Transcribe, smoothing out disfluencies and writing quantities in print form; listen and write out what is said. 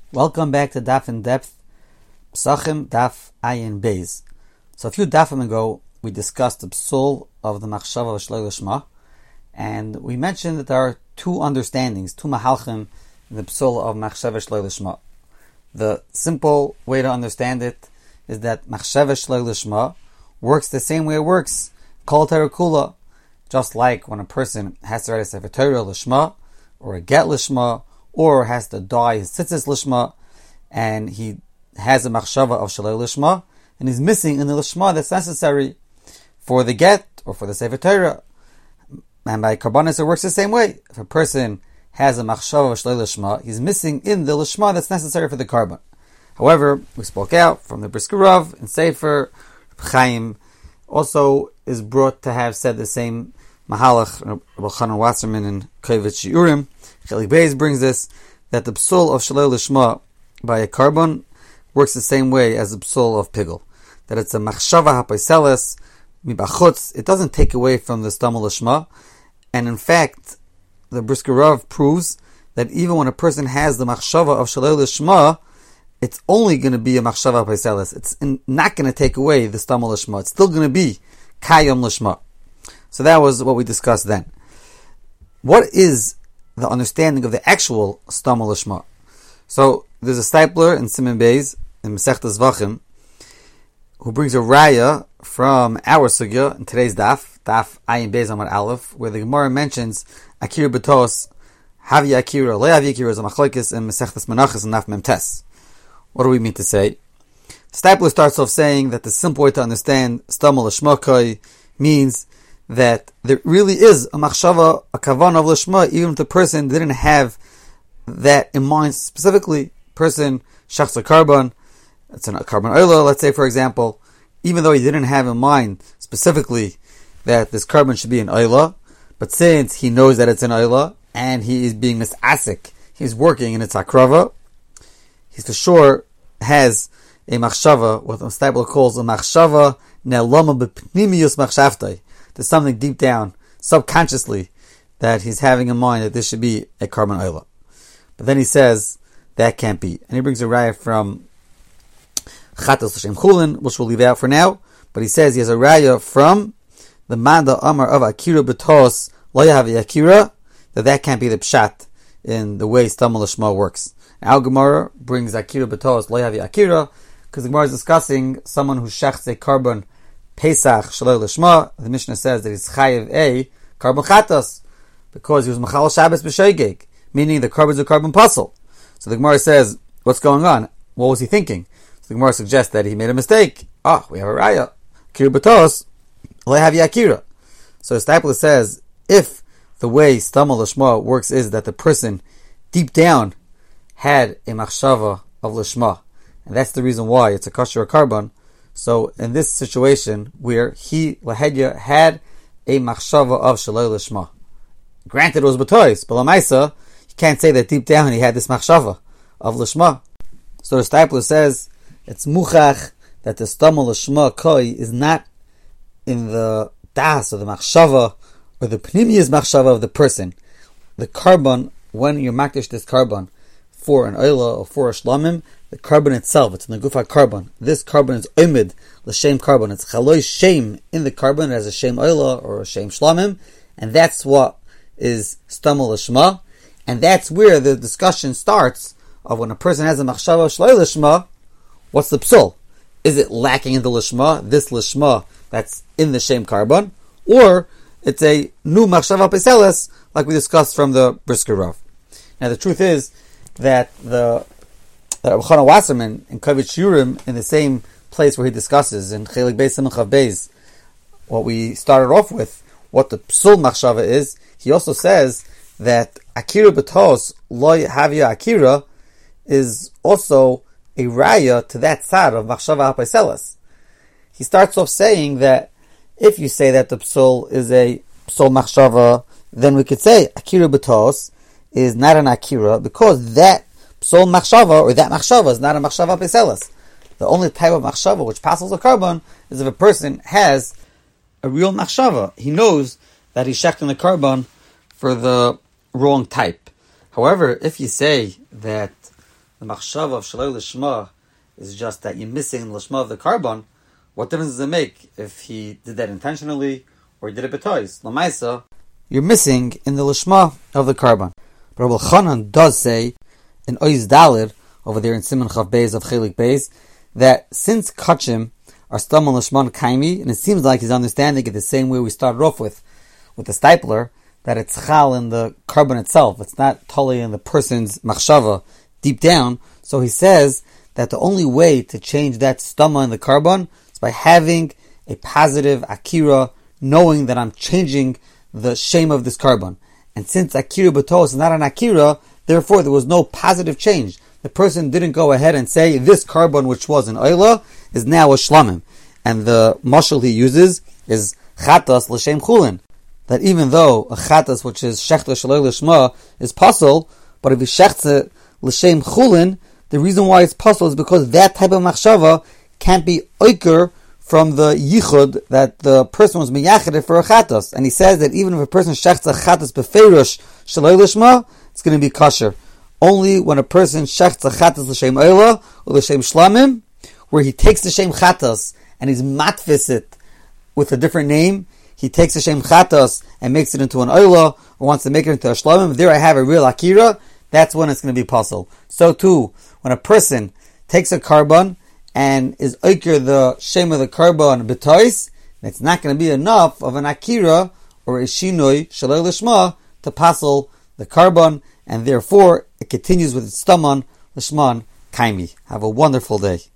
Welcome back to Daf in Depth, Psachim Daf Ayin Beis. So a few dafim ago, we discussed the psul of the Machshava of Shloi Lishma, and we mentioned that there are two understandings, two mahalchim in the psul of Machshava Shloi Lishma. The simple way to understand it is that Machshava Shloi Lishma works the same way it works, Kol Torah Kula, just like when a person has to write a Sefer Torah Lishma, or a Get Lishma, or has to die his tzitzis lishma, and he has a machshava of shaloi lishma, and he's missing in the lishma that's necessary for the get or for the sefer Torah. And by karbanis it works the same way. If a person has a machshava of shaloi lishma, he's missing in the lishma that's necessary for the karban. However, we spoke out from the Brisker Rav and Sefer Chaim also is brought to have said the same mahalach. Rabbi Chanan Wasserman and Kovetz Shiurim Chelik Beis brings this, that the psul of Shaloi Lishma by a carbon works the same way as the psul of pigul. That it's a machshava hapaiseles mibachutz. It doesn't take away from the stamul lishma. And in fact, the Brisker Rav proves that even when a person has the machshava of Shaloi Lishma, it's only going to be a machshava hapaiseles. It's not going to take away the stamul lishma. It's still going to be kayom lishma. So that was what we discussed then. What is the understanding of the actual stamul lishma? So there's a stipler in Siman Beis in Masechtas Zvachim who brings a raya from our sugya in today's daf Ayin Beis Amar Aleph, where the Gemara mentions akira betos, havi akira, le havi akira, is a machlokes in Masechtas Menachos and Daf Mem Tes. What do we mean to say? The stipler starts off saying that the simple way to understand stamul lishma means that there really is a machshava, a kavan of lishma, even if the person didn't have that in mind specifically. Person shachs a carbon, it's a carbon oila, let's say for example, even though he didn't have in mind specifically that this carbon should be an oila, but since he knows that it's an oila and he is being misasik, he's working in its akrava, he for sure has a machshava, what the stipler calls a machshava ne'lama b'pnimiyus machshavtai. There's something deep down, subconsciously, that he's having in mind that this should be a carbon oila. But then he says, that can't be. And he brings a raya from Chatas L'Shem Chulin, which we'll leave out for now. But he says he has a raya from the Manda Amar of Akira B'tos Lo Yahavi Akira, that can't be the pshat in the way Stamul Lishma works. Our Gemara brings Akira B'tos Lo Yahavi Akira, because the Gemara is discussing someone who shechs a carbon Pesach Shaloi Lishma. The Mishnah says that he's chayiv a carbon chatas because he was machal Shabbos b'shoigeg, meaning the carbon is a carbon puzzle. So the Gemara says, what's going on? What was he thinking? So the Gemara suggests that he made a mistake. We have a raya. Akira b'tos, lo have yakira. So the stipler says, if the way stamul lishma works is that the person deep down had a machshava of lishma, and that's the reason why it's a kosher carbon. So in this situation where he lahedya had a machshava of shaloi lishma, granted it was b'tois, but lamaisa you can't say that deep down he had this machshava of lishma. So the stipler says it's muchach that the stamul lishma koi is not in the das or the machshava or the pnimiyas machshava of the person. The carbon, when you makdish this carbon for an oila or for a shlamim, the carbon itself, it's in the gufa carbon. This carbon is omid, l'shem carbon. It's chaloi shem in the carbon as a shem oila or a shem shlamim, and that's what is stamul lishma, and that's where the discussion starts of when a person has a machshava shloi lishma, what's the psul? Is it lacking in the lishma, this lishma that's in the shem carbon, or it's a new machshava peseles like we discussed from the Brisker Rav? Now the truth is that Rabbi Chanan Wasserman in Kovetz Shiurim, in the same place where he discusses in Chelik Beis Simon Chav Beis, what we started off with, what the psul machshava is, he also says that akira b'tos lo havia akira is also a raya to that side of machshava hapaiseles. He starts off saying that if you say that the psul is a psul machshava, then we could say akira b'tos is not an akira because that psul machshava or that machshava is not a machshava peseles. The only type of machshava which passes a carbon is if a person has a real machshava. He knows that he's shechting the carbon for the wrong type. However, if you say that the machshava of shaloi lishma is just that you're missing the lishma of the carbon, what difference does it make if he did that intentionally or he did it betois? Lamaisa, you're missing in the lishma of the carbon. But Rabbi Chanan does say in Oiz Dalid, over there in Siman Chav Beis of Chelik Beis, that since kachim are stam on lishman kaimi, and it seems like he's understanding it the same way we started off with the stipler, that it's chal in the carbon itself. It's not totally in the person's machshava deep down. So he says that the only way to change that stama in the carbon is by having a positive akira, knowing that I'm changing the shame of this carbon. And since akira batos is not an akira, therefore there was no positive change. The person didn't go ahead and say this carbon which was an oila is now a shlamim. And the mashal he uses is chatas l'shem chulin. That even though a chatas which is shechta shaloi l'shma is pasul, but if he shechts l'shem chulin, the reason why it's pasul is because that type of machshava can't be oiker from the yichud that the person was miyached for a chatas. And he says that even if a person shechts a chatas befeirush shaloi l'shma, it's going to be kosher. Only when a person shechts a chatas l'shem oila or l'shem shlamim, where he takes the shem chatas and he's matvis it with a different name, he takes the shem chatas and makes it into an oila or wants to make it into a shlamim, there I have a real akira, that's when it's going to be possible. So too, when a person takes a carbon and is oiker the shem of the carbon betois, it's not going to be enough of an akira or a shinoi shaloi lishma to passel the carbon, and therefore it continues with its staman lishman kaimi. Have a wonderful day.